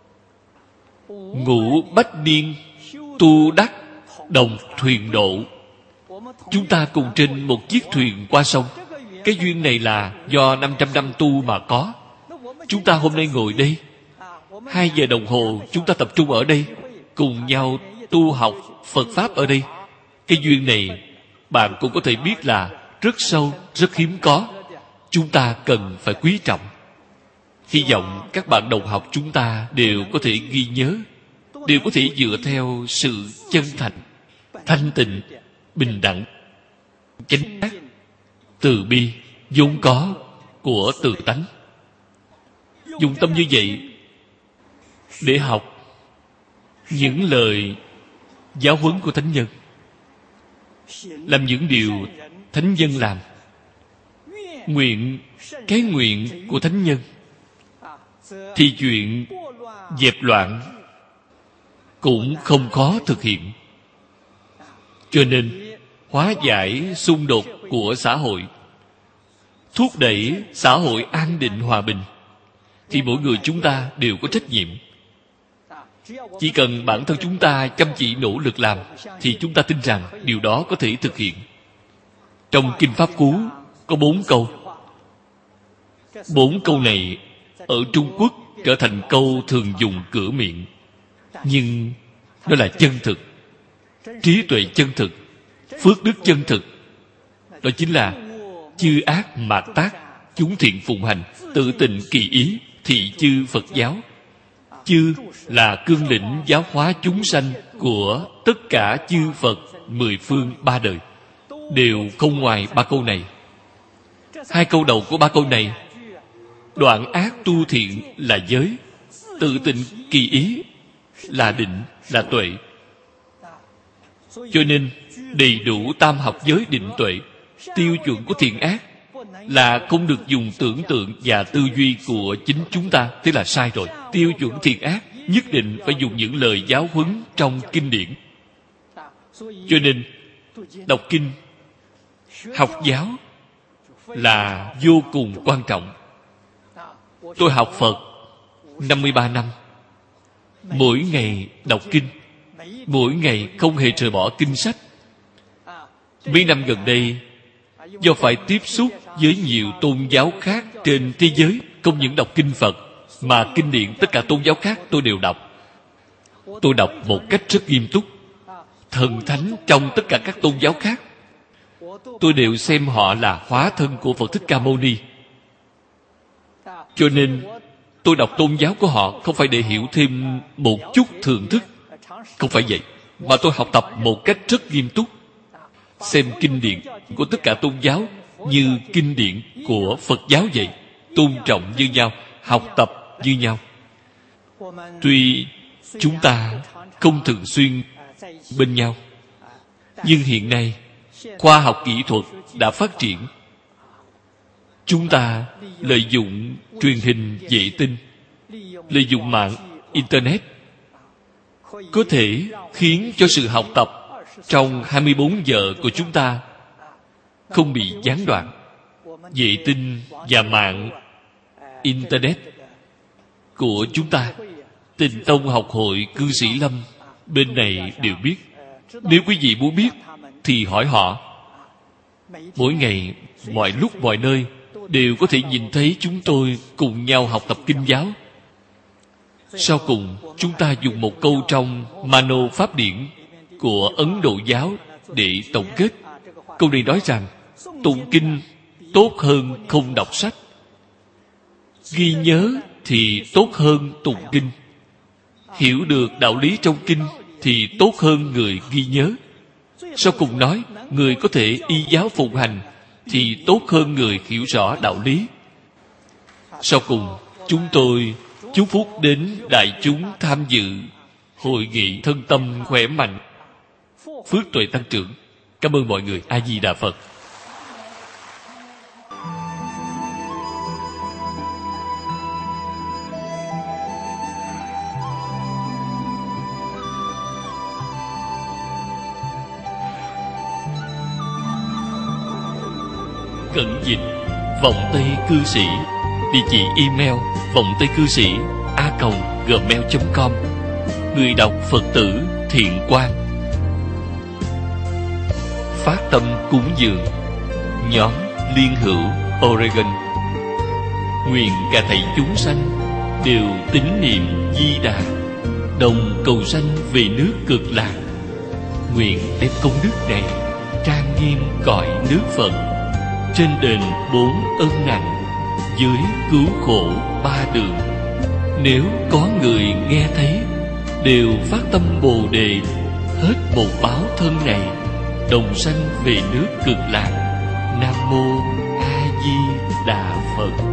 ngũ bách niên tu đắc đồng thuyền độ. Chúng ta cùng trên một chiếc thuyền qua sông. Cái duyên này là do 500 năm tu mà có. Chúng ta hôm nay ngồi đây 2 giờ đồng hồ, chúng ta tập trung ở đây, cùng nhau tu học Phật Pháp ở đây. Cái duyên này bạn cũng có thể biết là rất sâu, rất hiếm có. Chúng ta cần phải quý trọng. Hy vọng các bạn đồng học chúng ta đều có thể ghi nhớ, đều có thể dựa theo sự chân thành, thanh tịnh, bình đẳng, chánh giác, từ bi vốn có của tự tánh. Dùng tâm như vậy để học những lời giáo huấn của thánh nhân, làm những điều thánh nhân làm. Nguyện cái nguyện của thánh nhân, thì chuyện dẹp loạn cũng không khó thực hiện. Cho nên hóa giải xung đột của xã hội, thúc đẩy xã hội an định hòa bình, thì mỗi người chúng ta đều có trách nhiệm. Chỉ cần bản thân chúng ta chăm chỉ nỗ lực làm, thì chúng ta tin rằng điều đó có thể thực hiện. Trong Kinh Pháp Cú có 4 câu. 4 câu này ở Trung Quốc trở thành câu thường dùng cửa miệng, nhưng nó là chân thực, trí tuệ chân thực, phước đức chân thực. Đó chính là: chư ác mạt tác, chúng thiện phụng hành, tự tịnh kỳ ý, thị chư Phật giáo. Chư là cương lĩnh giáo hóa chúng sanh của tất cả chư Phật 10 phương 3 đời, đều không ngoài 3 câu này. 2 câu đầu của 3 câu này: đoạn ác tu thiện là giới, tự tịnh kỳ ý là định, là tuệ. Cho nên đầy đủ tam học giới định tuệ. Tiêu chuẩn của thiện ác là không được dùng tưởng tượng và tư duy của chính chúng ta, thế là sai rồi. Tiêu chuẩn thiện ác nhất định phải dùng những lời giáo huấn trong kinh điển. Cho nên đọc kinh, học giáo là vô cùng quan trọng. Tôi học Phật 53 năm, mỗi ngày đọc kinh, mỗi ngày không hề rời bỏ kinh sách. Mấy năm gần đây, do phải tiếp xúc với nhiều tôn giáo khác trên thế giới, không những đọc kinh Phật mà kinh điển tất cả tôn giáo khác tôi đều đọc. Tôi đọc một cách rất nghiêm túc. Thần thánh trong tất cả các tôn giáo khác, tôi đều xem họ là hóa thân của Phật Thích Ca Mâu Ni. Cho nên Tôi đọc tôn giáo của họ không phải để hiểu thêm một chút thưởng thức. Không phải vậy. Mà tôi học tập một cách rất nghiêm túc. Xem kinh điển của tất cả tôn giáo như kinh điển của Phật giáo vậy. Tôn trọng như nhau, học tập như nhau. Tuy chúng ta không thường xuyên bên nhau, nhưng hiện nay khoa học kỹ thuật đã phát triển. Chúng ta lợi dụng truyền hình vệ tinh, lợi dụng mạng Internet, có thể khiến cho sự học tập trong 24 giờ của chúng ta không bị gián đoạn. Vệ tinh và mạng Internet của chúng ta, Tịnh Tông học hội cư sĩ Lâm bên này đều biết. Nếu quý vị muốn biết thì hỏi họ. Mỗi ngày, mọi lúc mọi nơi đều có thể nhìn thấy chúng tôi cùng nhau học tập kinh giáo. Sau cùng, chúng ta dùng một câu trong Mano Pháp Điển của Ấn Độ giáo để tổng kết. Câu này nói rằng tụng kinh tốt hơn không đọc sách, ghi nhớ thì tốt hơn tụng kinh, hiểu được đạo lý trong kinh thì tốt hơn người ghi nhớ. Sau cùng nói, người có thể y giáo phụng hành thì tốt hơn người hiểu rõ đạo lý. Sau cùng, chúng tôi chúc phúc đến đại chúng tham dự hội nghị thân tâm khỏe mạnh, phước tuệ tăng trưởng. Cảm ơn mọi người. A Di Đà Phật. Cẩn dịch Vọng Tây Cư Sĩ. Địa chỉ email vongtaycư sĩ@gmail.com. Người đọc Phật tử Thiện Quang. Phát tâm cúng dường nhóm Liên Hữu Oregon. Nguyện cả thảy chúng sanh đều tín niệm Di Đà, đồng cầu sanh về nước Cực Lạc. Nguyện đem công đức này trang nghiêm cõi nước Phật, trên đền 4 ân nặng, dưới cứu khổ 3 đường. Nếu có người nghe thấy, đều phát tâm Bồ Đề, hết một báo thân này, đồng sanh về nước Cực Lạc. Nam mô A Di Đà Phật.